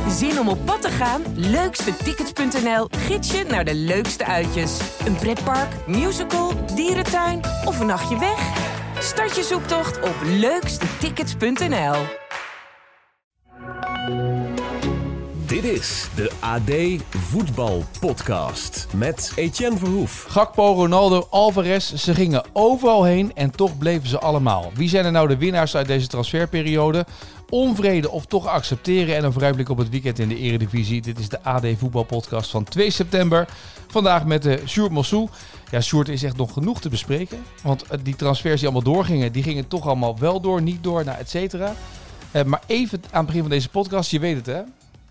Zin om op pad te gaan? Leukstetickets.nl gids je naar de leukste uitjes. Een pretpark, musical, dierentuin of een nachtje weg? Start je zoektocht op leukstetickets.nl. Dit is de AD Voetbal Podcast met Etienne Verhoef. Gakpo, Ronaldo, Alvarez, ze gingen overal heen en toch bleven ze allemaal. Wie zijn er nou de winnaars uit deze transferperiode? Onvrede of toch accepteren en een vooruitblik op het weekend in de Eredivisie. Dit is de AD Voetbal Podcast van 2 september. Vandaag met Sjoerd Mossou. Ja, Sjoerd, is echt nog genoeg te bespreken. Want die transfers die allemaal doorgingen, die gingen toch allemaal wel door, niet door, nou, et cetera. Maar even aan het begin van deze podcast, je weet het hè?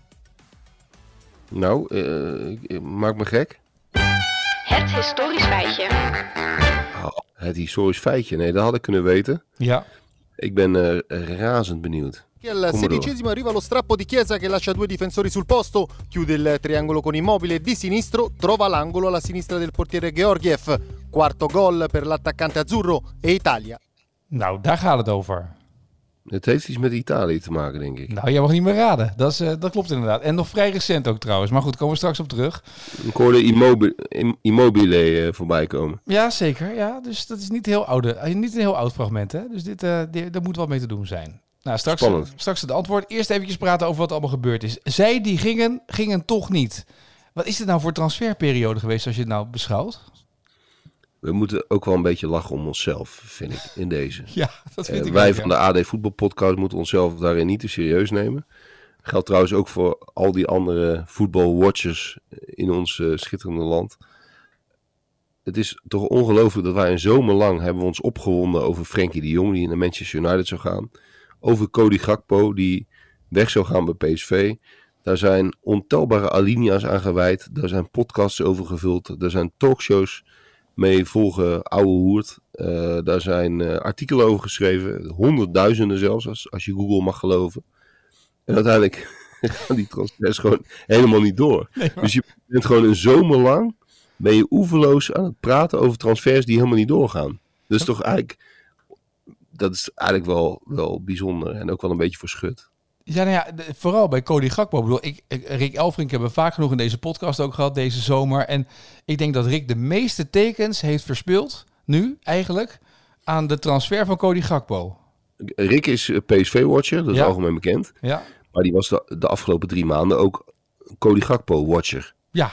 Nou, maak me gek. Het historisch feitje. Oh, het historisch feitje, nee, dat had ik kunnen weten. Ja. Ik ben razend benieuwd. Al 16esimo arriva lo strappo di Chiesa che lascia due difensori sul posto, chiude il triangolo con Immobile, di sinistro trova l'angolo alla sinistra del portiere Georgiev. Quarto gol per l'attaccante azzurro e Italia. Nou, daar gaat het over. Het heeft iets met Italië te maken, denk ik. Nou, jij mag niet meer raden. Dat klopt inderdaad. En nog vrij recent ook trouwens. Maar goed, komen we straks op terug. Ik hoorde Immobile voorbij komen. Ja, zeker. Ja, dus dat is niet een heel oud fragment. Hè? Dus daar moet wat mee te doen zijn. Nou, straks het antwoord. Eerst eventjes praten over wat allemaal gebeurd is. Zij die gingen toch niet. Wat is dit nou voor transferperiode geweest als je het nou beschouwt? We moeten ook wel een beetje lachen om onszelf, vind ik, in deze. Ja, dat vind ik wij ook, van de AD Voetbal Podcast moeten onszelf daarin niet te serieus nemen. Geldt trouwens ook voor al die andere voetbalwatchers in ons schitterende land. Het is toch ongelooflijk dat wij een zomerlang hebben we ons opgewonden over Frenkie de Jong, die naar Manchester United zou gaan. Over Cody Gakpo, die weg zou gaan bij PSV. Daar zijn ontelbare alinea's aan gewijd. Daar zijn podcasts over gevuld. Daar zijn talkshows mee volgen, ouwe hoert. Daar zijn artikelen over geschreven. Honderdduizenden zelfs, als je Google mag geloven. En uiteindelijk gaan die transfers gewoon helemaal niet door. Nee, dus je bent gewoon een zomer lang ben je oeverloos aan het praten over transfers die helemaal niet doorgaan. Dus toch eigenlijk, dat is eigenlijk wel bijzonder en ook wel een beetje verschut. Ja, nou ja, vooral bij Cody Gakpo. Ik bedoel, Rick Elfrink hebben we vaak genoeg in deze podcast ook gehad deze zomer. En ik denk dat Rick de meeste tekens heeft verspeeld, nu eigenlijk, aan de transfer van Cody Gakpo. Rick is PSV-watcher, dat is algemeen bekend. Ja. Maar die was de afgelopen 3 maanden ook Cody Gakpo-watcher. Ja,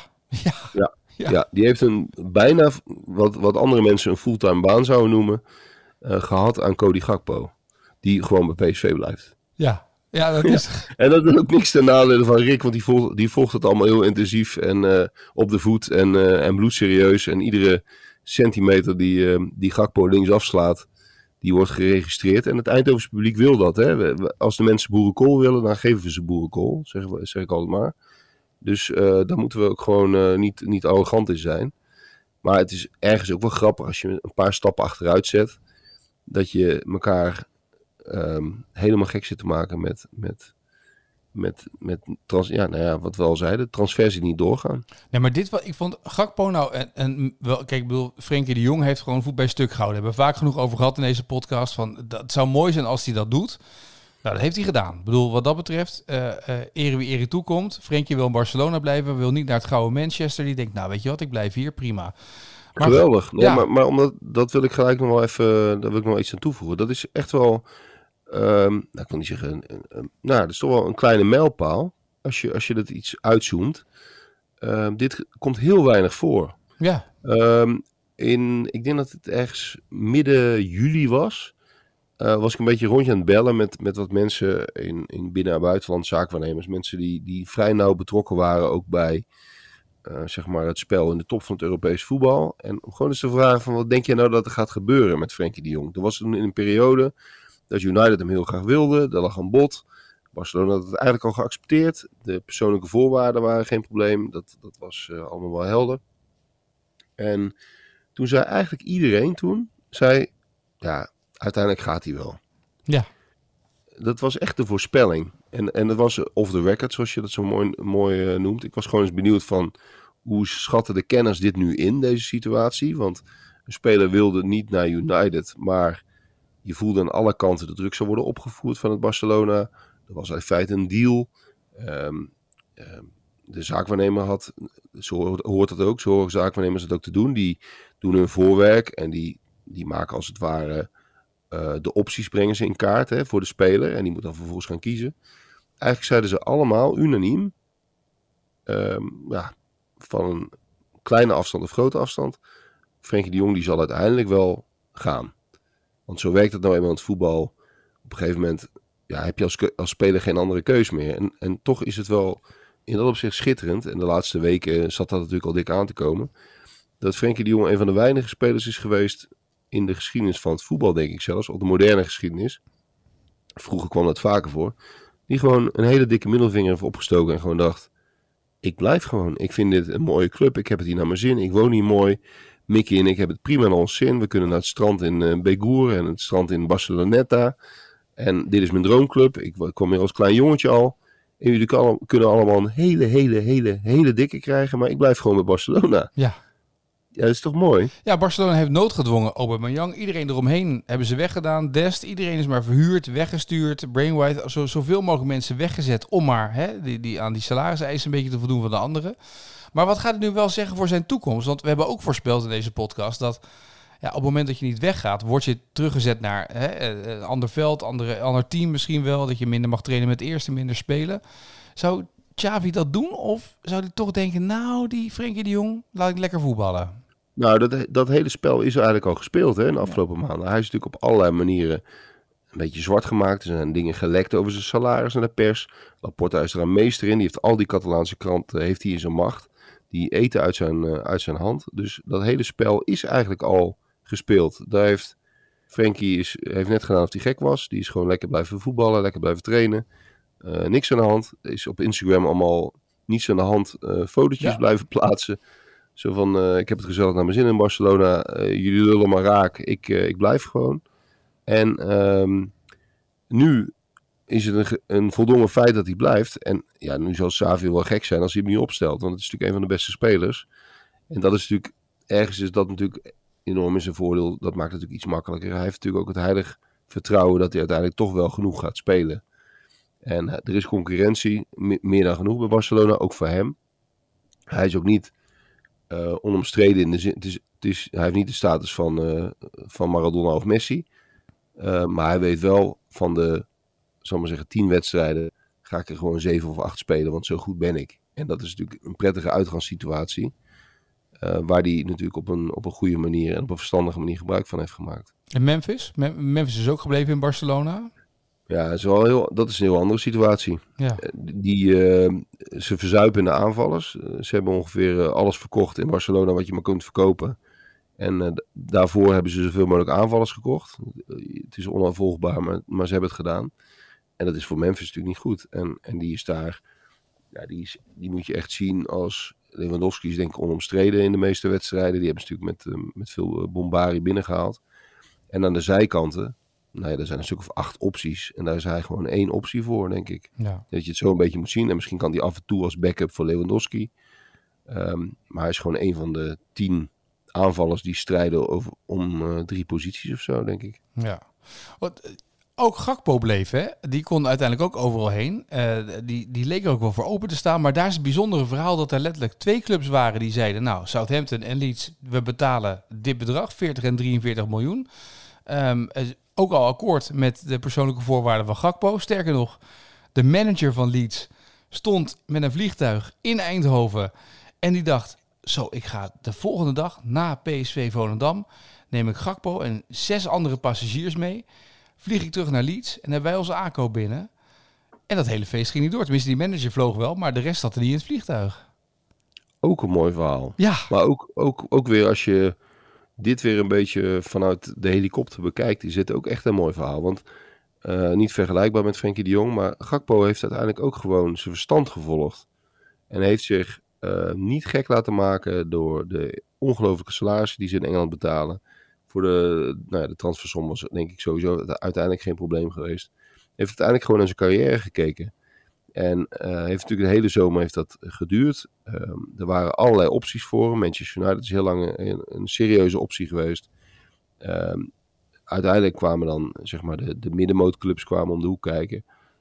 die heeft een bijna, wat andere mensen een fulltime baan zouden noemen, gehad aan Cody Gakpo. Die gewoon bij PSV blijft. Ja, dat is... Ja. En dat is ook niks ten nadele van Rick, want die volgt het allemaal heel intensief en op de voet en bloedserieus. En iedere centimeter die Gakpo linksaf slaat, die wordt geregistreerd. En het Eindhovense publiek wil dat. Hè? Als de mensen boerenkool willen, dan geven we ze boerenkool, zeg ik altijd maar. Dus daar moeten we ook gewoon niet arrogant in zijn. Maar het is ergens ook wel grappig als je een paar stappen achteruit zet, dat je elkaar helemaal gek zit te maken wat we al zeiden, transfers die niet doorgaan. Nee, maar ik vond Gakpo nou, kijk, ik bedoel, Frenkie de Jong heeft gewoon voet bij stuk gehouden. Hebben we vaak genoeg over gehad in deze podcast, van dat zou mooi zijn als hij dat doet. Nou, dat heeft hij gedaan. Ik bedoel, wat dat betreft, ere wie ere toekomt. Frenkie wil in Barcelona blijven, wil niet naar het gouden Manchester. Die denkt, nou weet je wat, ik blijf hier, prima. Maar, geweldig. Nee, ja. Maar omdat, dat wil ik gelijk nog wel even, daar wil ik nog iets aan toevoegen. Dat is echt wel, ik wil niet zeggen, dat is toch wel een kleine mijlpaal. Als je dat iets uitzoomt. Dit komt heel weinig voor. Ja. Ik denk dat het ergens midden juli was. Was ik een beetje rondje aan het bellen met wat mensen in binnen- en buitenland, zaakwaarnemers. Mensen die vrij nauw betrokken waren ook bij zeg maar het spel in de top van het Europees voetbal. En om gewoon eens te vragen van wat denk je nou dat er gaat gebeuren met Frenkie de Jong? Er was toen in een periode dat United hem heel graag wilde. Er lag een bod. Barcelona had het eigenlijk al geaccepteerd. De persoonlijke voorwaarden waren geen probleem. Dat was allemaal wel helder. En toen zei eigenlijk iedereen ja, uiteindelijk gaat hij wel. Ja. Dat was echt de voorspelling. En dat was off the record, zoals je dat zo mooi noemt. Ik was gewoon eens benieuwd van hoe schatten de kenners dit nu in, deze situatie. Want een speler wilde niet naar United, maar je voelde aan alle kanten de druk zou worden opgevoerd van het Barcelona. Er was in feite een deal. De zaakwaarnemer had, zo hoort dat ook, zo horen zaakwaarnemers het ook te doen. Die doen hun voorwerk en die maken als het ware de opties brengen ze in kaart voor de speler. En die moet dan vervolgens gaan kiezen. Eigenlijk zeiden ze allemaal unaniem, van een kleine afstand of grote afstand, Frenkie de Jong die zal uiteindelijk wel gaan. Want zo werkt het nou eenmaal in het voetbal. Op een gegeven moment heb je als speler geen andere keus meer. En toch is het wel in dat opzicht schitterend. En de laatste weken zat dat natuurlijk al dik aan te komen. Dat Frenkie de Jong een van de weinige spelers is geweest in de geschiedenis van het voetbal, denk ik zelfs. Of de moderne geschiedenis. Vroeger kwam dat vaker voor. Die gewoon een hele dikke middelvinger heeft opgestoken en gewoon dacht, ik blijf gewoon. Ik vind dit een mooie club. Ik heb het hier naar mijn zin. Ik woon hier mooi. Mickey en ik hebben het prima naar ons zin. We kunnen naar het strand in Begur en het strand in Barceloneta. En dit is mijn droomclub. Ik kwam hier als klein jongetje al. En jullie kunnen allemaal een hele dikke krijgen. Maar ik blijf gewoon bij Barcelona. Ja. Ja, dat is toch mooi? Ja, Barcelona heeft noodgedwongen Aubameyang. Iedereen eromheen hebben ze weggedaan. Dest, iedereen is maar verhuurd, weggestuurd. Brainwhite, zoveel mogelijk mensen weggezet om maar die aan die salariseisen een beetje te voldoen van de anderen. Maar wat gaat het nu wel zeggen voor zijn toekomst? Want we hebben ook voorspeld in deze podcast dat op het moment dat je niet weggaat, word je teruggezet naar een ander veld, ander team misschien wel. Dat je minder mag trainen met het eerste, minder spelen. Zou Xavi dat doen? Of zou hij toch denken, nou, die Frenkie de Jong, laat ik lekker voetballen? Nou, dat hele spel is eigenlijk al gespeeld in de afgelopen maanden. Hij is natuurlijk op allerlei manieren een beetje zwart gemaakt. Er zijn dingen gelekt over zijn salaris naar de pers. Laporta is er een meester in. Die heeft al die Catalaanse kranten heeft hij in zijn macht. Die eten uit zijn hand. Dus dat hele spel is eigenlijk al gespeeld. Daar heeft Frenkie heeft net gedaan of hij gek was. Die is gewoon lekker blijven voetballen, lekker blijven trainen. Niks aan de hand. Is op Instagram allemaal niets aan de hand fotootjes blijven plaatsen. Zo van, ik heb het gezellig naar mijn zin in Barcelona. Jullie lullen maar raak. Ik blijf gewoon. En nu is het een voldongen feit dat hij blijft. En ja, nu zal Xavi wel gek zijn als hij hem niet opstelt. Want het is natuurlijk een van de beste spelers. En dat is natuurlijk, ergens is dat natuurlijk enorm in zijn voordeel. Dat maakt het natuurlijk iets makkelijker. Hij heeft natuurlijk ook het heilig vertrouwen dat hij uiteindelijk toch wel genoeg gaat spelen. En er is concurrentie, meer dan genoeg bij Barcelona, ook voor hem. Hij is ook niet onomstreden in de zin, hij heeft niet de status van Maradona of Messi. Maar hij weet wel van de, zal maar zeggen, 10 wedstrijden ga ik er gewoon 7 of 8 spelen, want zo goed ben ik. En dat is natuurlijk een prettige uitgangssituatie. Waar hij natuurlijk op een goede manier en op een verstandige manier gebruik van heeft gemaakt. En Memphis? Memphis is ook gebleven in Barcelona? Ja, dat is een heel andere situatie. Ja. Ze verzuipen in de aanvallers. Ze hebben ongeveer alles verkocht in Barcelona wat je maar kunt verkopen. En daarvoor hebben ze zoveel mogelijk aanvallers gekocht. Het is onafvolgbaar, maar ze hebben het gedaan. En dat is voor Memphis natuurlijk niet goed. En die is daar, die moet je echt zien als Lewandowski is denk ik onomstreden in de meeste wedstrijden. Die hebben ze natuurlijk met veel bombari binnengehaald. En aan de zijkanten, er zijn een stuk of 8 opties. En daar is hij gewoon 1 optie voor, denk ik. Ja. Dat je het zo een beetje moet zien. En misschien kan hij af en toe als backup voor Lewandowski. Maar hij is gewoon 1 van de 10 aanvallers die strijden om 3 posities of zo, denk ik. Ja. Ook Gakpo bleef, hè? Die kon uiteindelijk ook overal heen. Die leek er ook wel voor open te staan. Maar daar is het bijzondere verhaal dat er letterlijk 2 clubs waren die zeiden, nou, Southampton en Leeds, we betalen dit bedrag, 40 en 43 miljoen. Ook al akkoord met de persoonlijke voorwaarden van Gakpo. Sterker nog, de manager van Leeds stond met een vliegtuig in Eindhoven. En die dacht, ik ga de volgende dag na PSV Volendam, neem ik Gakpo en 6 andere passagiers mee. Vlieg ik terug naar Leeds en hebben wij onze aankoop binnen. En dat hele feest ging niet door. Tenminste, die manager vloog wel, maar de rest zat er niet in het vliegtuig. Ook een mooi verhaal. Ja. Maar ook weer als je dit weer een beetje vanuit de helikopter bekijkt, is het ook echt een mooi verhaal. Want niet vergelijkbaar met Frenkie de Jong, maar Gakpo heeft uiteindelijk ook gewoon zijn verstand gevolgd. En heeft zich niet gek laten maken door de ongelooflijke salarissen die ze in Engeland betalen. Voor de transfersom was denk ik sowieso uiteindelijk geen probleem geweest. Heeft uiteindelijk gewoon naar zijn carrière gekeken. En heeft natuurlijk de hele zomer heeft dat geduurd. Er waren allerlei opties voor hem. Manchester United is heel lang een serieuze optie geweest. Uiteindelijk kwamen dan zeg maar de middenmootclubs kwamen om de hoek kijken.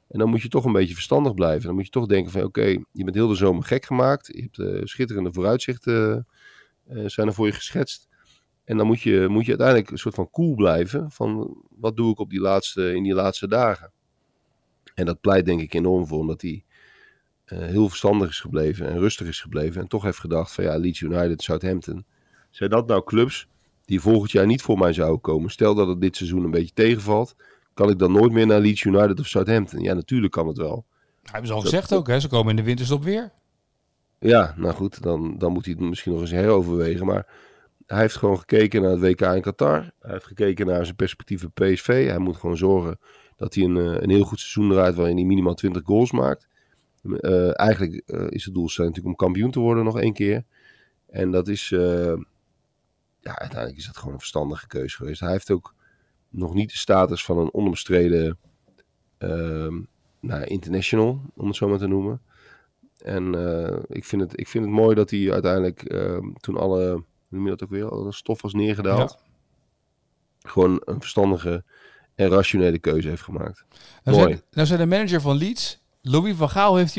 En dan moet je toch een beetje verstandig blijven. Dan moet je toch denken van oké, je bent heel de zomer gek gemaakt. Je hebt schitterende vooruitzichten zijn er voor je geschetst. En dan moet je uiteindelijk een soort van cool blijven. Van wat doe ik in die laatste dagen. En dat pleit denk ik enorm voor. Omdat hij heel verstandig is gebleven en rustig is gebleven. En toch heeft gedacht van Leeds United, Southampton. Zijn dat nou clubs die volgend jaar niet voor mij zouden komen? Stel dat het dit seizoen een beetje tegenvalt. Kan ik dan nooit meer naar Leeds United of Southampton? Ja, natuurlijk kan het wel. Hebben ze al gezegd ook, hè? Ze komen in de winterstop weer. Ja, nou goed, dan moet hij het misschien nog eens heroverwegen. Maar hij heeft gewoon gekeken naar het WK in Qatar. Hij heeft gekeken naar zijn perspectieven PSV. Hij moet gewoon zorgen dat hij een heel goed seizoen draait waarin hij minimaal 20 goals maakt. Eigenlijk is het doelstelling natuurlijk om kampioen te worden nog 1 keer. En dat is, uiteindelijk is dat gewoon een verstandige keuze geweest. Hij heeft ook nog niet de status van een onomstreden international, om het zo maar te noemen. En ik vind het mooi dat hij uiteindelijk toen hoe noem je dat ook weer, alle stof was neergedaald. Ja. Gewoon een verstandige en rationele keuze heeft gemaakt. Nou zei de manager van Leeds, Louis van Gaal, heeft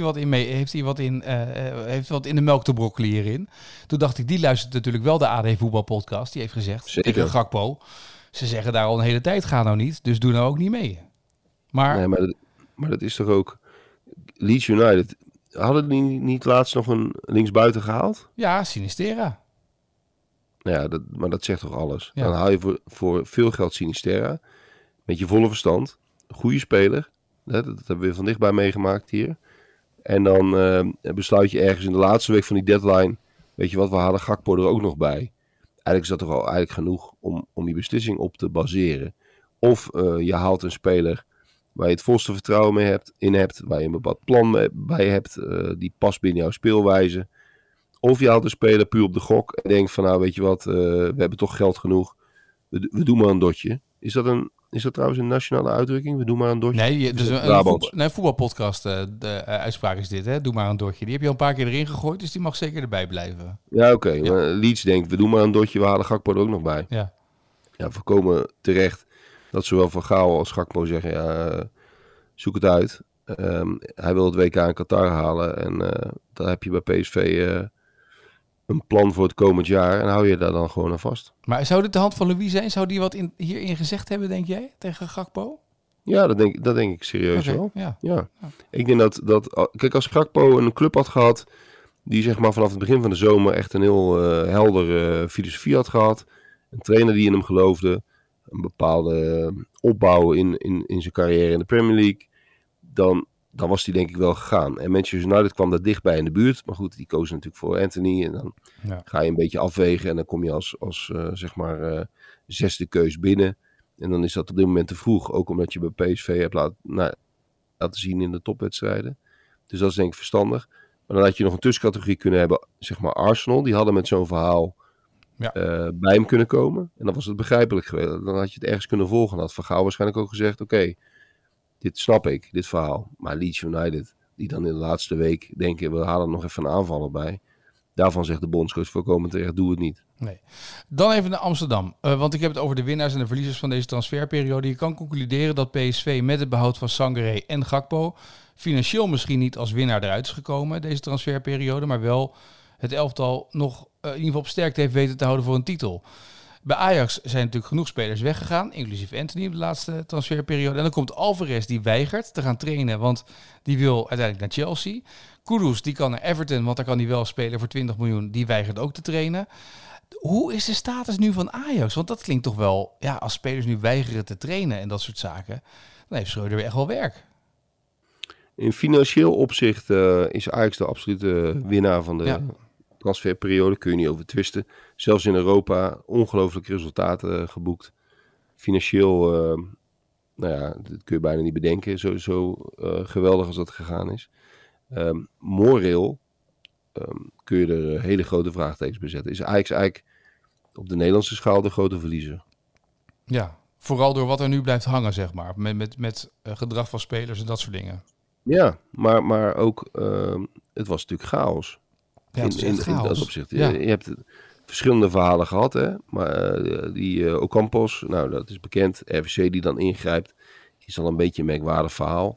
wat in de melk te brokkelen hierin. Toen dacht ik, die luistert natuurlijk wel de AD Voetbalpodcast. Die heeft gezegd tegen Gakpo, ze zeggen daar al een hele tijd, ga nou niet, dus doe nou ook niet mee. Maar dat is toch ook Leeds United. Hadden die niet laatst nog een linksbuiten gehaald? Ja, Sinisterra. Ja, maar dat zegt toch alles. Ja. Dan haal je voor veel geld Sinisterra. Met je volle verstand. Een goede speler. Dat hebben we van dichtbij meegemaakt hier. En dan besluit je ergens in de laatste week van die deadline. Weet je wat, we halen Gakpo er ook nog bij. Eigenlijk is dat toch al eigenlijk genoeg om die beslissing op te baseren. Of je haalt een speler waar je het volste vertrouwen in hebt. Waar je een bepaald plan bij hebt. Die past binnen jouw speelwijze. Of je haalt een speler puur op de gok. En denkt van weet je wat, we hebben toch geld genoeg. We doen maar een dotje. Is dat trouwens een nationale uitdrukking? We doen maar een dotje? Nee, dus een voetbalpodcast de uitspraak is dit. Hè? Doe maar een dotje. Die heb je al een paar keer erin gegooid, dus die mag zeker erbij blijven. Ja, oké. Ja. Leeds denkt, we doen maar een dotje, we halen Gakpo er ook nog bij. Ja. Ja, voorkomen terecht dat zowel Van Gaal als Gakpo zeggen, zoek het uit. Hij wil het WK in Qatar halen en dan heb je bij PSV een plan voor het komend jaar en hou je daar dan gewoon aan vast. Maar zou dit de hand van Louis zijn? Zou die wat hierin gezegd hebben, denk jij, tegen Gakpo? Ja, dat denk ik serieus wel. Ja. Ik denk dat kijk, als Gakpo een club had gehad die zeg maar vanaf het begin van de zomer echt een heel heldere filosofie had gehad, een trainer die in hem geloofde, een bepaalde opbouw in zijn carrière in de Premier League, dan was hij denk ik wel gegaan. En Manchester United kwam daar dichtbij in de buurt. Maar goed, die kozen natuurlijk voor Anthony. En dan ga je een beetje afwegen. En dan kom je als zesde keus binnen. En dan is dat op dit moment te vroeg. Ook omdat je bij PSV hebt laten zien in de topwedstrijden. Dus dat is denk ik verstandig. Maar dan had je nog een tussencategorie kunnen hebben. Zeg maar Arsenal. Die hadden met zo'n verhaal bij hem kunnen komen. En dan was het begrijpelijk geweest. Dan had je het ergens kunnen volgen. Dan had Van Gaal waarschijnlijk ook gezegd, oké, dit snap ik, dit verhaal. Maar Leeds United, die dan in de laatste week denken, we halen er nog even een aanvaller bij. Daarvan zegt de bondscoach voorkomen terecht, doe het niet. Nee. Dan even naar Amsterdam. Want ik heb het over de winnaars en de verliezers van deze transferperiode. Je kan concluderen dat PSV met het behoud van Sangaré en Gakpo financieel misschien niet als winnaar eruit is gekomen deze transferperiode, maar wel het elftal nog in ieder geval op sterkte heeft weten te houden voor een titel. Bij Ajax zijn natuurlijk genoeg spelers weggegaan, inclusief Anthony op de laatste transferperiode. En dan komt Alvarez, die weigert te gaan trainen, want die wil uiteindelijk naar Chelsea. Kudus, die kan naar Everton, want daar kan hij wel spelen voor 20 miljoen. Die weigert ook te trainen. Hoe is de status nu van Ajax? Want dat klinkt toch wel, als spelers nu weigeren te trainen en dat soort zaken, dan heeft Schreuder weer echt wel werk. In financieel opzicht is Ajax de absolute winnaar van de transferperiode. Kun je niet over twisten. Zelfs in Europa ongelooflijke resultaten geboekt. Financieel, dat kun je bijna niet bedenken. Zo geweldig als dat gegaan is. Moreel kun je er hele grote vraagtekens bij zetten. Is Ajax eigenlijk op de Nederlandse schaal de grote verliezer? Ja, vooral door wat er nu blijft hangen, zeg maar. Met gedrag van spelers en dat soort dingen. Ja, maar ook, het was natuurlijk chaos. Ja, het is echt chaos. In dat opzicht. Ja. Je hebt verschillende verhalen gehad, hè. Maar die Ocampos, nou dat is bekend. RVC die dan ingrijpt, is al een beetje een merkwaardig verhaal.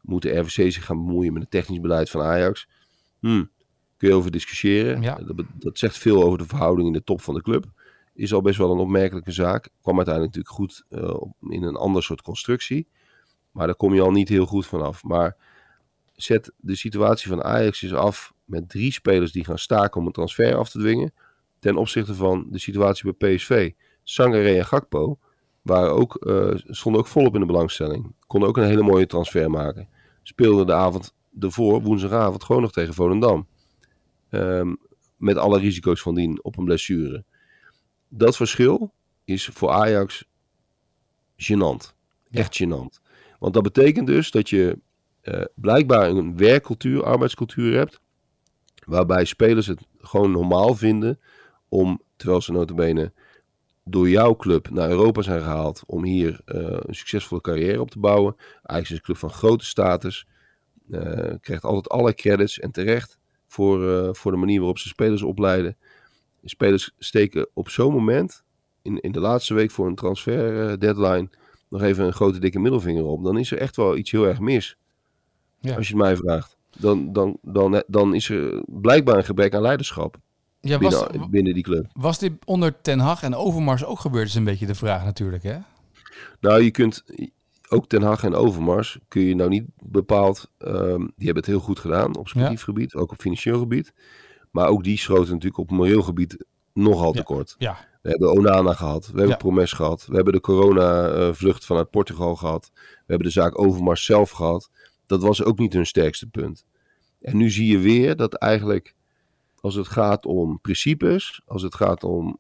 Moet de RVC zich gaan bemoeien met het technisch beleid van Ajax? Kun je over discussiëren. Ja. Dat zegt veel over de verhouding in de top van de club. Is al best wel een opmerkelijke zaak. Kwam uiteindelijk natuurlijk goed in een ander soort constructie. Maar daar kom je al niet heel goed vanaf. Maar zet de situatie van Ajax eens af met 3 spelers die gaan staken om een transfer af te dwingen. Ten opzichte van de situatie bij PSV. Sangaré en Gakpo stonden ook volop in de belangstelling. Konden ook een hele mooie transfer maken. Speelden de avond ervoor, woensdagavond, gewoon nog tegen Volendam. Met alle risico's van dien op een blessure. Dat verschil is voor Ajax gênant. Echt gênant. Want dat betekent dus dat je blijkbaar een werkcultuur, arbeidscultuur hebt. Waarbij spelers het gewoon normaal vinden om, terwijl ze nota bene door jouw club naar Europa zijn gehaald om hier een succesvolle carrière op te bouwen. Ajax is een club van grote status. Krijgt altijd alle credits en terecht voor de manier waarop ze spelers opleiden. Spelers steken op zo'n moment, in de laatste week voor een transfer deadline, nog even een grote dikke middelvinger op. Dan is er echt wel iets heel erg mis. Ja. Als je het mij vraagt. Dan is er blijkbaar een gebrek aan leiderschap. Ja, binnen die club. Was dit onder Ten Hag en Overmars ook gebeurd? Is een beetje de vraag natuurlijk, hè? Nou, je kunt ook Ten Hag en Overmars kun je nou niet bepaald. Die hebben het heel goed gedaan op sportief gebied, ook op financieel gebied. Maar ook die schoten natuurlijk op moreel gebied nogal tekort. Ja. We hebben Onana gehad, we hebben Promes gehad, we hebben de corona-vlucht vanuit Portugal gehad, we hebben de zaak Overmars zelf gehad. Dat was ook niet hun sterkste punt. En nu zie je weer dat eigenlijk, als het gaat om principes, als het gaat om,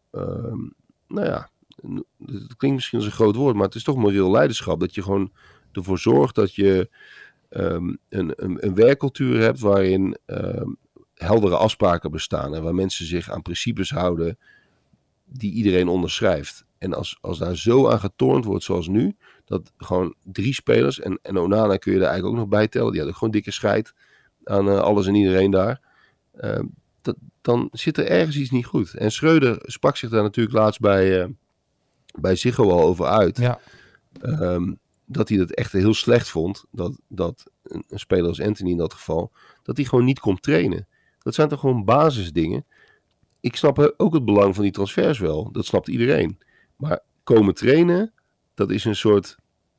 het klinkt misschien als een groot woord, maar het is toch moreel leiderschap. Dat je gewoon ervoor zorgt dat je een werkcultuur hebt waarin heldere afspraken bestaan. En waar mensen zich aan principes houden die iedereen onderschrijft. En als daar zo aan getornd wordt zoals nu, dat gewoon 3 spelers, en Onana kun je er eigenlijk ook nog bij tellen, die hadden gewoon dikke scheid aan alles en iedereen daar. Dan zit er ergens iets niet goed. En Schreuder sprak zich daar natuurlijk laatst bij Ziggo al over uit. Ja. Dat hij het echt heel slecht vond. Dat een speler als Anthony in dat geval, dat hij gewoon niet komt trainen. Dat zijn toch gewoon basisdingen. Ik snap ook het belang van die transfers wel. Dat snapt iedereen. Maar komen trainen, dat is een soort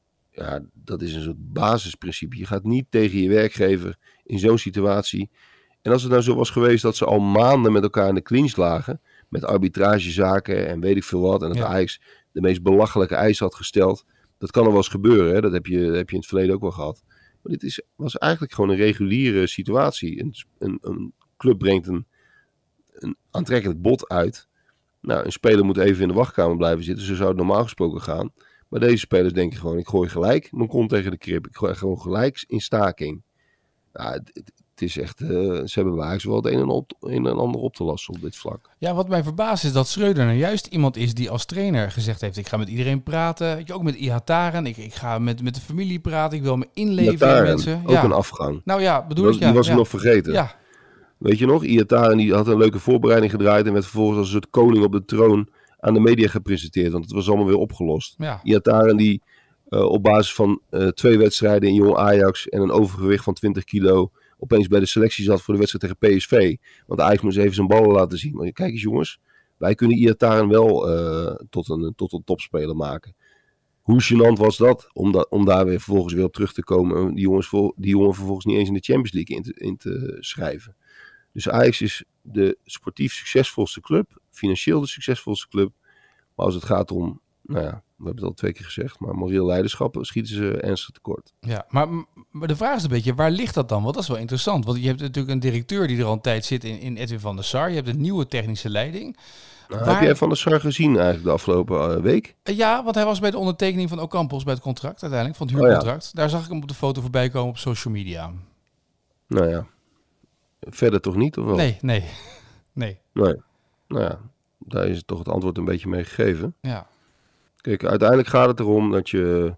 basisprincipe. Je gaat niet tegen je werkgever in zo'n situatie. En als het nou zo was geweest dat ze al maanden met elkaar in de clinch lagen, met arbitragezaken en weet ik veel wat, en dat Ajax de meest belachelijke eisen had gesteld, dat kan er wel eens gebeuren. Hè? Dat heb je in het verleden ook wel gehad. Maar dit was eigenlijk gewoon een reguliere situatie. Een club brengt een aantrekkelijk bod uit. Nou, een speler moet even in de wachtkamer blijven zitten. Zo zou het normaal gesproken gaan. Maar deze spelers denken gewoon, ik gooi gelijk mijn kont tegen de krib. Ik gooi gewoon gelijk in staking. Nou, het is echt, ze hebben bij Ajax wel het een en ander op te lassen op dit vlak. Ja, wat mij verbaast is dat Schreuder nou juist iemand is die als trainer gezegd heeft, ik ga met iedereen praten. Weet je, ook met Ihataren. Ik ga met de familie praten. Ik wil me inleven in mensen. Ook een afgang. Nou ja, bedoel ik. Die was ik nog vergeten. Ja. Weet je nog, Ihataren die had een leuke voorbereiding gedraaid en werd vervolgens als een soort koning op de troon aan de media gepresenteerd. Want het was allemaal weer opgelost. Ja. Ihataren die op basis van 2 wedstrijden in jong Ajax en een overgewicht van 20 kilo opeens bij de selectie zat voor de wedstrijd tegen PSV. Want Ajax moest even zijn ballen laten zien. Maar kijk eens jongens, wij kunnen Ihataren wel tot een topspeler maken. Hoe gênant was dat om daar weer vervolgens weer op terug te komen en die jongen vervolgens niet eens in de Champions League in te schrijven. Dus Ajax is de sportief succesvolste club, financieel de succesvolste club. Maar als het gaat om, we hebben het al 2 keer gezegd, maar moreel leiderschap schieten ze ernstig tekort. Ja, maar de vraag is een beetje, waar ligt dat dan? Want dat is wel interessant. Want je hebt natuurlijk een directeur die er al een tijd zit in Edwin van der Sar. Je hebt een nieuwe technische leiding. Heb jij Van der Sar gezien eigenlijk de afgelopen week? Ja, want hij was bij de ondertekening van Ocampos bij het contract uiteindelijk, van het huurcontract. Daar zag ik hem op de foto voorbij komen op social media. Nou ja. Verder toch niet, of wel? Nee. Nou ja, daar is toch het antwoord een beetje mee gegeven. Ja. Kijk, uiteindelijk gaat het erom dat je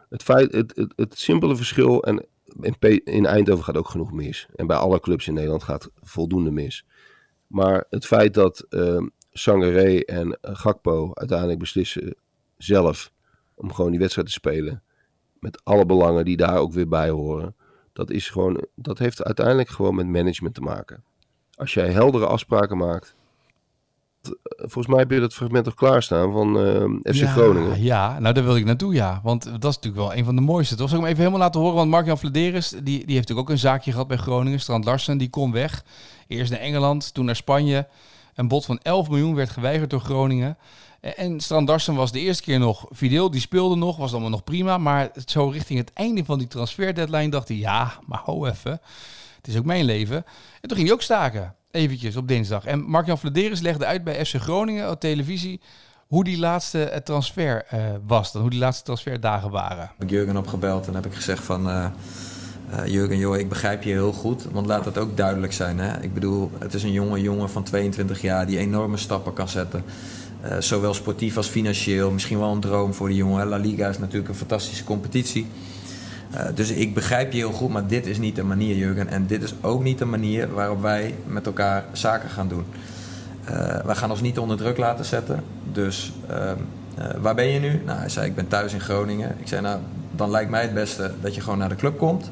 het simpele verschil, en in Eindhoven gaat ook genoeg mis. En bij alle clubs in Nederland gaat voldoende mis. Maar het feit dat Sangaré en Gakpo uiteindelijk beslissen zelf om gewoon die wedstrijd te spelen, met alle belangen die daar ook weer bij horen, dat heeft uiteindelijk gewoon met management te maken. Als jij heldere afspraken maakt. Volgens mij heb je dat fragment toch klaarstaan van FC Groningen. Ja, nou daar wil ik naartoe, ja. Want dat is natuurlijk wel een van de mooiste. Toch? Zal ik hem even helemaal laten horen? Want Mark-Jan Vladeris, die heeft natuurlijk ook een zaakje gehad bij Groningen. Strand Larsen, die kon weg. Eerst naar Engeland, toen naar Spanje. Een bod van 11 miljoen werd geweigerd door Groningen. En Strand Larsen was de eerste keer nog fideel. Die speelde nog, was allemaal nog prima. Maar zo richting het einde van die transferdeadline dacht hij... ja, maar hou even. Het is ook mijn leven. En toen ging hij ook staken. Eventjes op dinsdag. En Mark-Jan Vladeris legde uit bij FC Groningen op televisie hoe die laatste transfer was. Dan, hoe die laatste transferdagen waren. Ik heb Jurgen opgebeld en heb ik gezegd van... Jurgen, joh, ik begrijp je heel goed. Want laat het ook duidelijk zijn. Hè? Ik bedoel, het is een jongen van 22 jaar die enorme stappen kan zetten. Zowel sportief als financieel. Misschien wel een droom voor die jongen. La Liga is natuurlijk een fantastische competitie. Dus ik begrijp je heel goed, maar dit is niet de manier, Jurgen. En dit is ook niet de manier waarop wij met elkaar zaken gaan doen. Wij gaan ons niet onder druk laten zetten. Dus waar ben je nu? Nou, hij zei, ik ben thuis in Groningen. Ik zei, nou, dan lijkt mij het beste dat je gewoon naar de club komt.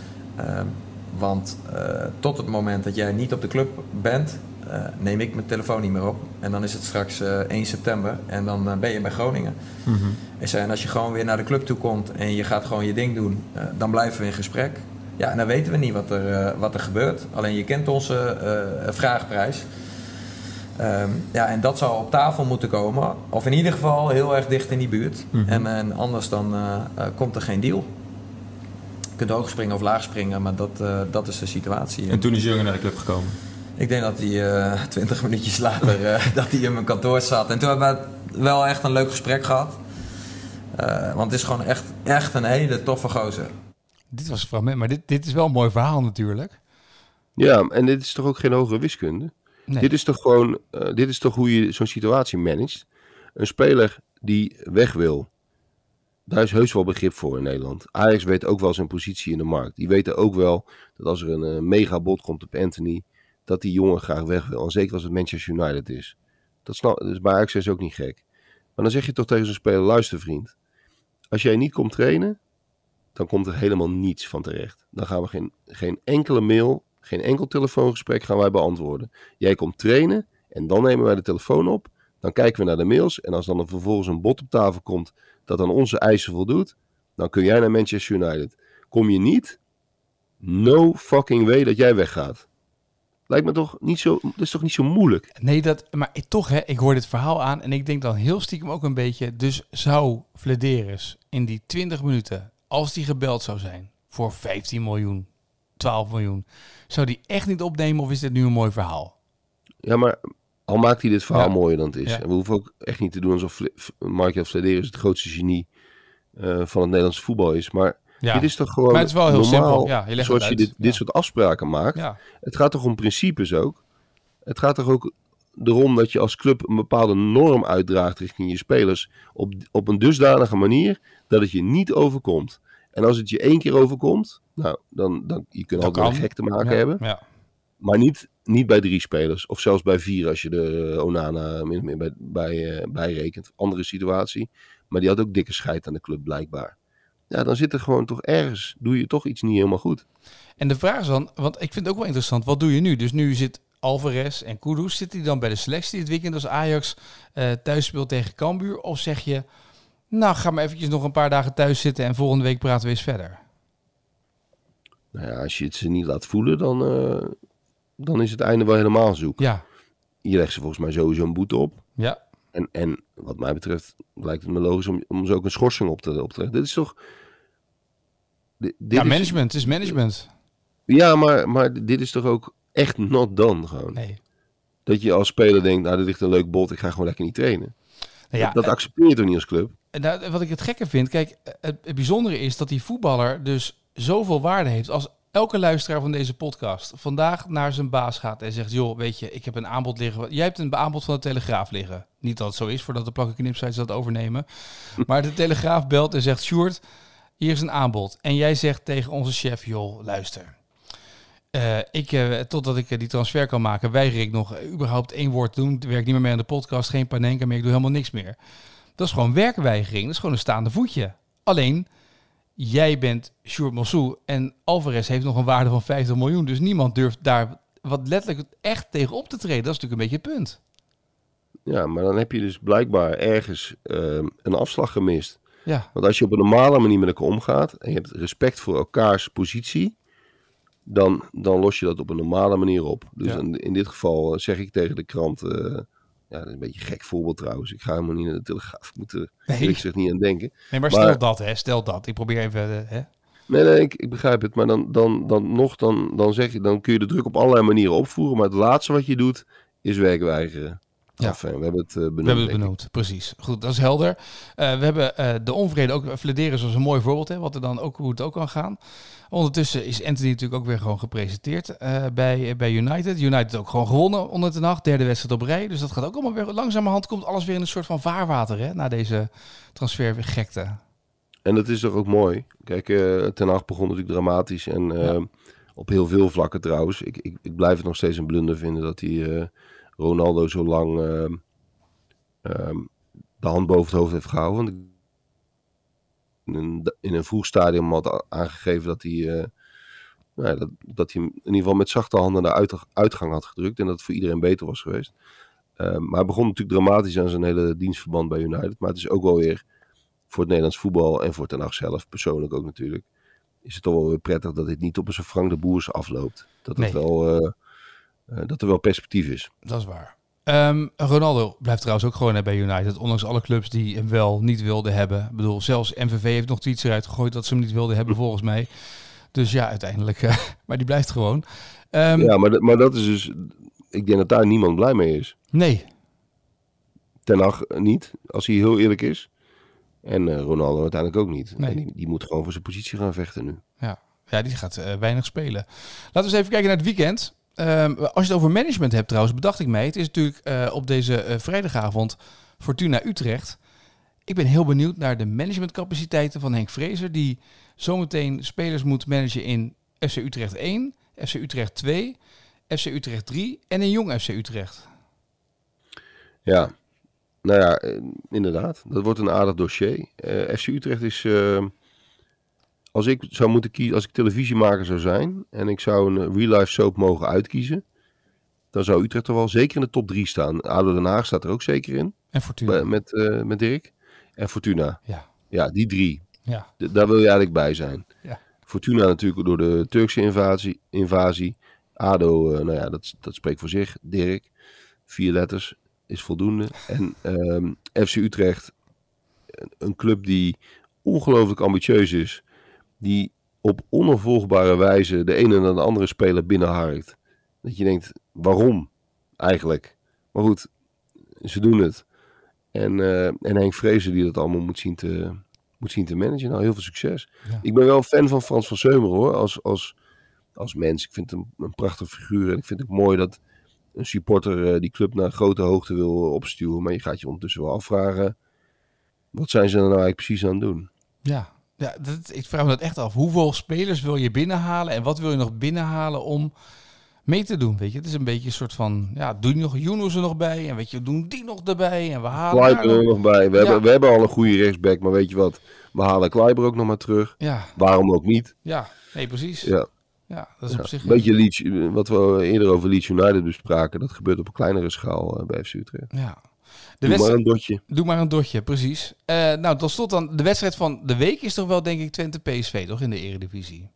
Want tot het moment dat jij niet op de club bent, neem ik mijn telefoon niet meer op. En dan is het straks 1 september en dan ben je bij Groningen. Mm-hmm. En als je gewoon weer naar de club toe komt en je gaat gewoon je ding doen, dan blijven we in gesprek. Ja, en dan weten we niet wat er gebeurt. Alleen je kent onze vraagprijs. En dat zou op tafel moeten komen. Of in ieder geval heel erg dicht in die buurt. Mm-hmm. En anders dan komt er geen deal. Je kunt hoog springen of laag springen, maar dat is de situatie. En toen is Jurgen naar de club gekomen? Ik denk dat hij 20 minuutjes later dat hij in mijn kantoor zat. En toen hebben we wel echt een leuk gesprek gehad. Want het is gewoon echt een hele toffe gozer. Dit was een fragment, maar dit is wel een mooi verhaal natuurlijk. Ja, en dit is toch ook geen hogere wiskunde? Nee. Dit is toch hoe je zo'n situatie managt? Een speler die weg wil. Daar is heus wel begrip voor in Nederland. Ajax weet ook wel zijn positie in de markt. Die weten ook wel dat als er een megabod komt op Anthony, dat die jongen graag weg wil. En zeker als het Manchester United is. Dus bij Ajax is ook niet gek. Maar dan zeg je toch tegen zo'n speler, luister vriend. Als jij niet komt trainen, dan komt er helemaal niets van terecht. Dan gaan we geen enkele mail, geen enkel telefoongesprek gaan wij beantwoorden. Jij komt trainen en dan nemen wij de telefoon op. Dan kijken we naar de mails. En als dan er vervolgens een bod op tafel komt dat aan onze eisen voldoet, dan kun jij naar Manchester United. Kom je niet, no fucking way dat jij weggaat. Lijkt me toch niet zo, dat is toch niet zo moeilijk? Nee, maar toch, ik hoor dit verhaal aan en ik denk dan heel stiekem ook een beetje, dus zou Vladeris in die 20 minuten, als die gebeld zou zijn voor 15 miljoen, 12 miljoen, zou die echt niet opnemen of is dit nu een mooi verhaal? Ja, maar al maakt hij dit verhaal mooier dan het is. Ja. En we hoeven ook echt niet te doen alsof Mark-Jan Vladeris het grootste genie van het Nederlandse voetbal is, maar dit is toch gewoon maar het is wel heel normaal, simpel. Ja, je zoals je dit soort afspraken maakt. Ja. Het gaat toch om principes ook? Het gaat toch ook erom dat je als club een bepaalde norm uitdraagt richting je spelers op een dusdanige manier dat het je niet overkomt. En als het je 1 keer overkomt, nou, dan je kunt altijd wel gek te maken hebben. Ja. Maar niet bij 3 spelers. Of zelfs bij 4 als je de Onana min of meer bij rekent. Andere situatie. Maar die had ook dikke scheid aan de club blijkbaar. Ja, dan zit er gewoon toch ergens, doe je toch iets niet helemaal goed. En de vraag is dan, want ik vind het ook wel interessant, wat doe je nu? Dus nu zit Alvarez en Kudus, zitten die dan bij de selectie dit weekend als Ajax thuis speelt tegen Cambuur? Of zeg je, nou ga maar eventjes nog een paar dagen thuis zitten en volgende week praten we eens verder? Nou ja, als je het ze niet laat voelen, dan is het einde wel helemaal zoek. Ja. Je legt ze volgens mij sowieso een boete op. Ja. En wat mij betreft lijkt het me logisch om ze ook een schorsing op te leggen. Dit is toch... management. Het is management. Ja, maar dit is toch ook echt not done gewoon. Nee. Dat je als speler denkt, nou, dit ligt een leuk bod, ik ga gewoon lekker niet trainen. Nou ja, dat accepteer je toch niet als club? Wat ik het gekke vind, kijk, het bijzondere is dat die voetballer dus zoveel waarde heeft als elke luisteraar van deze podcast vandaag naar zijn baas gaat en zegt, joh, weet je, ik heb een aanbod liggen. Jij hebt een aanbod van de Telegraaf liggen. Niet dat het zo is, voordat de plakken knipsites dat overnemen. Maar de Telegraaf belt en zegt, Sjoerd, hier is een aanbod. En jij zegt tegen onze chef, joh, luister. Totdat ik die transfer kan maken, weiger ik nog überhaupt 1 woord te doen. Ik werk niet meer mee aan de podcast, geen Panenka meer, ik doe helemaal niks meer. Dat is gewoon werkweigering, dat is gewoon een staande voetje. Alleen, jij bent Sjoerd Mossou en Alvarez heeft nog een waarde van 50 miljoen. Dus niemand durft daar wat letterlijk echt tegen op te treden. Dat is natuurlijk een beetje het punt. Ja, maar dan heb je dus blijkbaar ergens een afslag gemist. Ja, Want als je op een normale manier met elkaar omgaat en je hebt respect voor elkaars positie, dan los je dat op een normale manier op. Dus Ja. in dit geval zeg ik tegen de krant, ja, dat is een beetje een gek voorbeeld trouwens. Ik ga helemaal niet naar de Telegraaf, ik moet er eerlijk gezegd niet aan denken. nee, maar stel dat. Ik probeer even... Nee, ik begrijp het. Maar dan kun je de druk op allerlei manieren opvoeren. Maar het laatste wat je doet, is werkweigeren. Ja. Enfin, we hebben het benoemd. We hebben het denk ik. benoemd, precies. Goed, dat is helder. We hebben de onvrede ook. Flederen zoals een mooi voorbeeld, hè, wat er dan ook, hoe het ook kan gaan. Ondertussen is Anthony natuurlijk ook weer gewoon gepresenteerd bij United. United ook gewoon gewonnen onder de nacht. Derde wedstrijd op rij. Dus dat gaat ook allemaal weer langzamerhand. Komt alles weer in een soort van vaarwater, hè, na deze transfergekte. En dat is toch ook mooi. Kijk, Ten Hag begon natuurlijk dramatisch. En op heel veel vlakken trouwens. Ik blijf het nog steeds een blunder vinden dat hij Ronaldo zo lang de hand boven het hoofd heeft gehouden. Want in een vroeg stadium had aangegeven dat hij, dat hij hem in ieder geval met zachte handen naar uitgang had gedrukt. En dat het voor iedereen beter was geweest. Maar hij begon natuurlijk dramatisch aan zijn hele dienstverband bij United. Maar het is ook wel weer voor het Nederlands voetbal en voor Ten Hag zelf, persoonlijk ook natuurlijk, is het toch wel weer prettig dat dit niet op een Frank de Boers afloopt. Dat er wel perspectief is. Dat is waar. Ronaldo blijft trouwens ook gewoon bij United. Ondanks alle clubs die hem wel niet wilden hebben. Ik bedoel, zelfs MVV heeft nog tweets eruit gegooid dat ze hem niet wilden hebben volgens mij. Dus ja, uiteindelijk. Maar die blijft gewoon. Ja, maar dat is dus... Ik denk dat daar niemand blij mee is. Nee. Ten Hag niet, als hij heel eerlijk is. En Ronaldo uiteindelijk ook niet. Nee. En die moet gewoon voor zijn positie gaan vechten nu. Ja, die gaat weinig spelen. Laten we eens even kijken naar het weekend. Als je het over management hebt trouwens, bedacht ik mij. Het is natuurlijk op deze vrijdagavond Fortuna Utrecht. Ik ben heel benieuwd naar de managementcapaciteiten van Henk Vrezer. Die zometeen spelers moet managen in FC Utrecht 1, FC Utrecht 2, FC Utrecht 3 en een jong FC Utrecht. Ja, nou ja, inderdaad. Dat wordt een aardig dossier. FC Utrecht is... Als ik zou moeten kiezen, als ik televisiemaker zou zijn en ik zou een real-life soap mogen uitkiezen, dan zou Utrecht er wel zeker in de top 3 staan. ADO Den Haag staat er ook zeker in. En Fortuna. Met Dirk. En Fortuna. Ja. Ja, die 3. Ja. Daar wil je eigenlijk bij zijn. Ja. Fortuna natuurlijk door de Turkse invasie. ADO, nou ja, dat spreekt voor zich. Dirk, 4 letters, is voldoende. En FC Utrecht, een club die ongelooflijk ambitieus is. Die op onafvolgbare wijze de ene en de andere speler binnenharkt. Dat je denkt, waarom eigenlijk? Maar goed, ze doen het. En Henk Vrezer die dat allemaal moet zien te managen. Nou, heel veel succes. Ja. Ik ben wel een fan van Frans van Seumeren hoor. Als mens. Ik vind hem een prachtig figuur. En ik vind het ook mooi dat een supporter die club naar grote hoogte wil opstuwen. Maar je gaat je ondertussen wel afvragen. Wat zijn ze nou eigenlijk precies aan het doen? Ja, ik vraag me dat echt af. Hoeveel spelers wil je binnenhalen en wat wil je nog binnenhalen om mee te doen? Weet je, het is een beetje een soort van, ja, doe je nog Yunus er nog bij en weet je, doen die nog erbij en we halen Kleiber er nog bij. We hebben al een goede rechtsback, maar weet je wat? We halen Kleiber ook nog maar terug. Ja. Waarom ook niet? Ja, nee, precies. Ja. Ja, dat is op zich... Een beetje wat we eerder over Leeds United bespraken, dat gebeurt op een kleinere schaal bij FC Utrecht. Ja. Maar een dotje. Doe maar een dotje, precies. Nou, tot slot dan, de wedstrijd van de week is toch wel, denk ik, Twente PSV, toch, in de Eredivisie?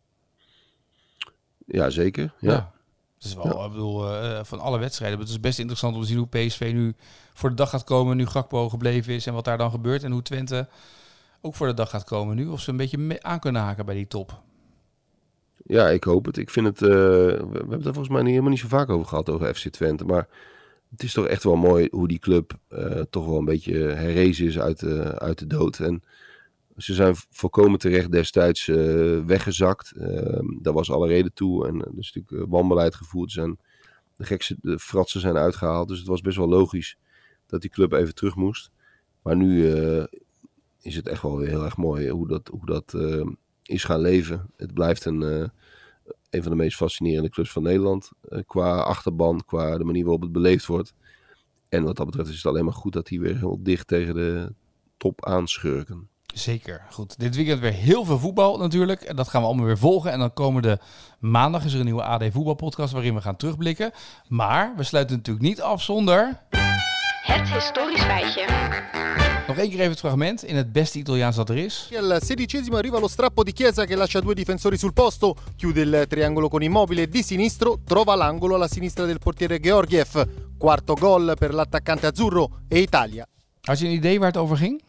Ja, zeker. Ja. Het is wel, ik bedoel, van alle wedstrijden. Het is best interessant om te zien hoe PSV nu voor de dag gaat komen, nu Gakpo gebleven is en wat daar dan gebeurt. En hoe Twente ook voor de dag gaat komen nu. Of ze een beetje aan kunnen haken bij die top. Ja, ik hoop het. Ik vind het, we hebben het er volgens mij helemaal niet zo vaak over gehad, over FC Twente. Maar het is toch echt wel mooi hoe die club toch wel een beetje herrezen is uit de dood. En ze zijn volkomen terecht destijds weggezakt. Daar was alle reden toe. En er is natuurlijk wanbeleid gevoerd. De gekste fratsen zijn uitgehaald. Dus het was best wel logisch dat die club even terug moest. Maar nu is het echt wel weer heel erg mooi hoe dat is gaan leven. Het blijft een van de meest fascinerende clubs van Nederland. Qua achterban, qua de manier waarop het beleefd wordt. En wat dat betreft is het alleen maar goed dat die weer heel dicht tegen de top aanschurken. Zeker. Goed. Dit weekend weer heel veel voetbal natuurlijk. En dat gaan we allemaal weer volgen. En dan komende maandag is er een nieuwe AD voetbalpodcast waarin we gaan terugblikken. Maar we sluiten natuurlijk niet af zonder... Het historisch feitje. Nog één keer even het fragment in het beste Italiaans dat er is. Al 16esimo arriva lo strappo di Chiesa che lascia 2 difensori sul posto, chiude il triangolo con Immobile di sinistro, trova l'angolo alla sinistra del portiere Georgiev. Quarto gol per l'attaccante azzurro e Italia. Had je een idee waar het over ging?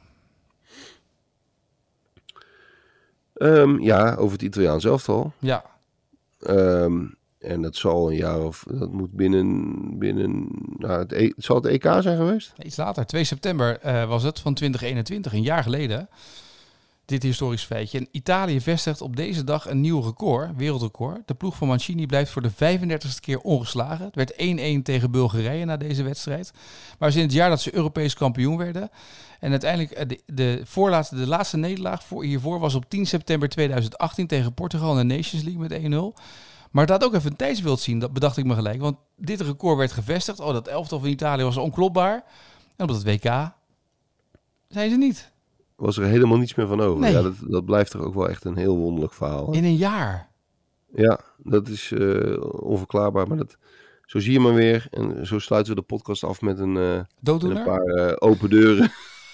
Ja, over het Italiaans elftal. Ja. En dat zal een jaar of... Dat moet binnen het zal het EK zijn geweest? Iets later, 2 september was het van 2021, een jaar geleden. Dit historisch feitje. En Italië vestigt op deze dag een nieuw record, wereldrecord. De ploeg van Mancini blijft voor de 35e keer ongeslagen. Het werd 1-1 tegen Bulgarije na deze wedstrijd. Maar in het jaar dat ze Europees kampioen werden. En uiteindelijk de laatste nederlaag hiervoor was op 10 september 2018 tegen Portugal in de Nations League met 1-0. Maar dat ook even een tijdsbeeld zien, dat bedacht ik me gelijk. Want dit record werd gevestigd. Dat elftal van Italië was onklopbaar. En op het WK zijn ze niet. Was er helemaal niets meer van over. Nee. Ja, dat blijft toch ook wel echt een heel wonderlijk verhaal. Hè? In een jaar. Ja, dat is onverklaarbaar. Maar zo zie je maar weer. En zo sluiten we de podcast af met een paar open deuren.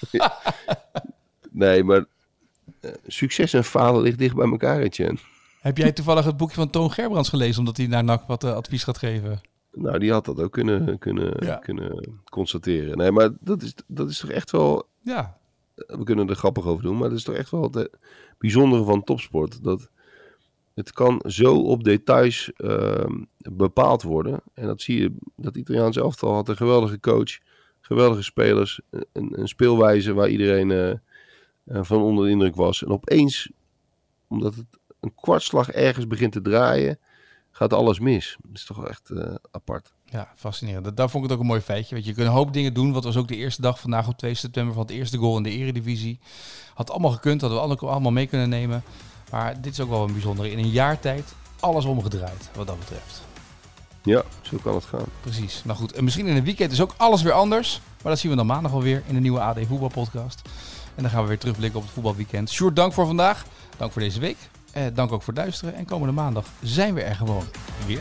Nee, maar succes en falen ligt dicht bij elkaar, Etienne. Heb jij toevallig het boekje van Toon Gerbrands gelezen omdat hij naar NAC wat advies gaat geven? Nou, die had dat ook kunnen constateren. Nee, maar dat is toch echt wel... Ja. We kunnen er grappig over doen, maar dat is toch echt wel het bijzondere van topsport. Dat het kan zo op details bepaald worden. En dat zie je, dat Italiaanse elftal had een geweldige coach, geweldige spelers, een speelwijze waar iedereen van onder de indruk was. En opeens, omdat het een kwartslag ergens begint te draaien, gaat alles mis. Dat is toch wel echt apart. Ja, fascinerend. Daar vond ik het ook een mooi feitje. Weet je kunt een hoop dingen doen. Wat was ook de eerste dag vandaag op 2 september van het eerste goal in de Eredivisie. Had allemaal gekund, hadden we allemaal mee kunnen nemen. Maar dit is ook wel een bijzondere. In een jaar tijd alles omgedraaid, wat dat betreft. Ja, zo kan het gaan. Precies. Nou goed, en misschien in een weekend is ook alles weer anders. Maar dat zien we dan maandag alweer in de nieuwe AD Voetbalpodcast. En dan gaan we weer terugblikken op het voetbalweekend. Sjoerd, dank voor vandaag. Dank voor deze week. Dank ook voor het luisteren. En komende maandag zijn we er gewoon weer.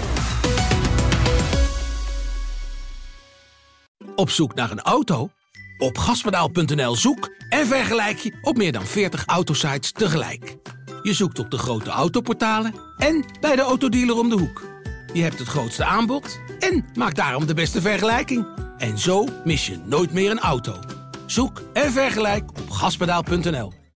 Op zoek naar een auto? Op gaspedaal.nl zoek en vergelijk je op meer dan 40 autosites tegelijk. Je zoekt op de grote autoportalen en bij de autodealer om de hoek. Je hebt het grootste aanbod en maakt daarom de beste vergelijking. En zo mis je nooit meer een auto. Zoek en vergelijk op gaspedaal.nl.